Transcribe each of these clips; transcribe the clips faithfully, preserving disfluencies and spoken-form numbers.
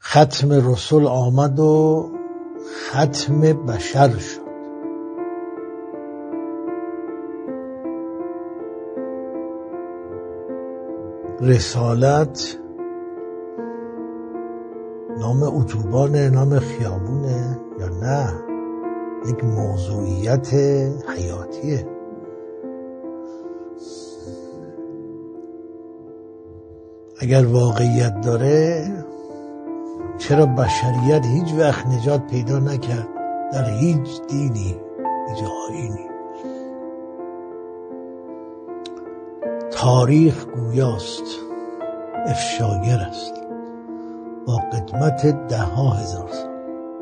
ختم رسول آمد و ختم بشر شد. رسالت نام اتوبانه، نام خیابونه یا نه؟ یک موضوعیت حیاتیه. اگر واقعیت داره چرا بشریت هیچ وقت نجات پیدا نکرد در هیچ دینی، هیچ آیینی؟ تاریخ گویاست، افشاگر است با قدمت ده ها هزار سال.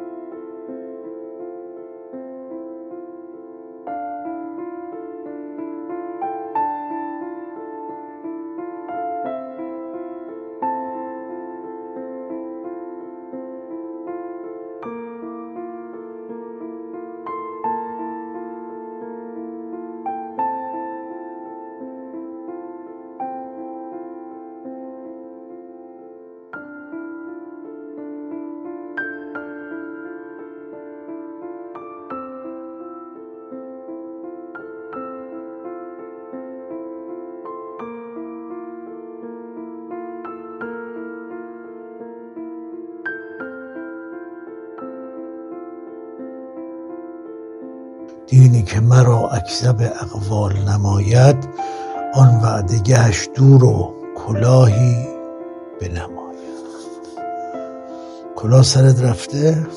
دینی که مرا اکذب اقوال نماید، آن وعدگهش دور و کلاهی بنماید. کلاه سرت رفته؟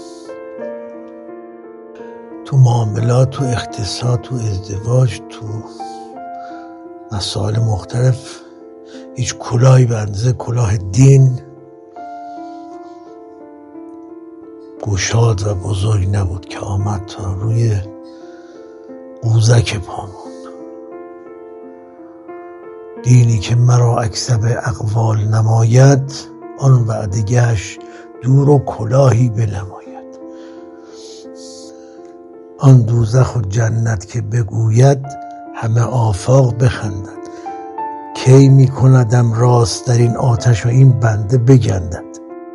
تو معاملات، تو اقتصاد، تو ازدواج، تو مسائل مختلف هیچ کلاهی به اندازه کلاه دین گشاد و بزرگ نبود که آمد تا روی قوزک پامون. دینی که مرا اکذب اقوال نماید، آن وعدگهش دور و کلاهی بنماید. آن دوزخ و جنت که بگوید، همه آفاق بخندد. کی می کندم راست در این آتش و این بنده بگندد.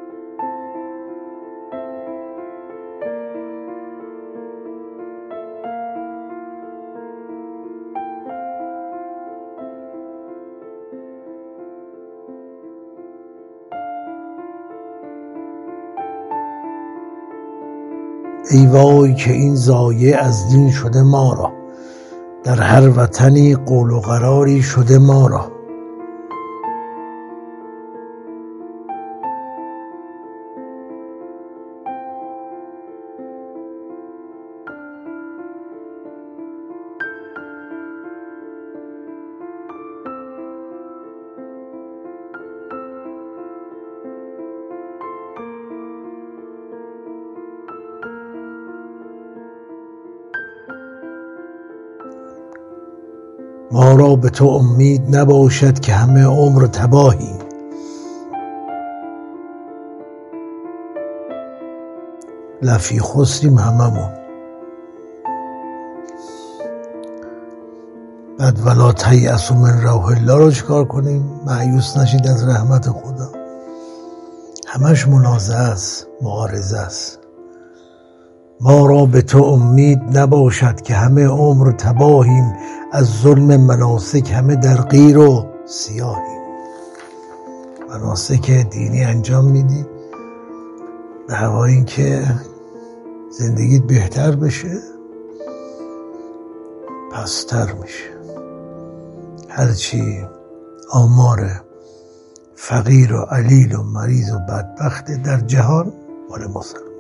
ای وای که این ضایع از دین شده ما را، در هر وطنی قول و قراری شده ما را. ما را به تو امید نباشد که همه عمر تباهیم. لفی خسریم هممون. بعد ولا تیأسوا من روح الله رو چکار کنیم؟ مایوس نشید از رحمت خدا. همش منازعه است، معارضه است. ما را به تو امید نباشد که همه عمر تباهیم، از ظلم مناسک همه در غیر و سیاهیم. مناسک دینی انجام میدی به هوای این که زندگیت بهتر بشه، پستر میشه. هرچی آمار فقیر و علیل و مریض و بدبخت در جهان مال مسلمان.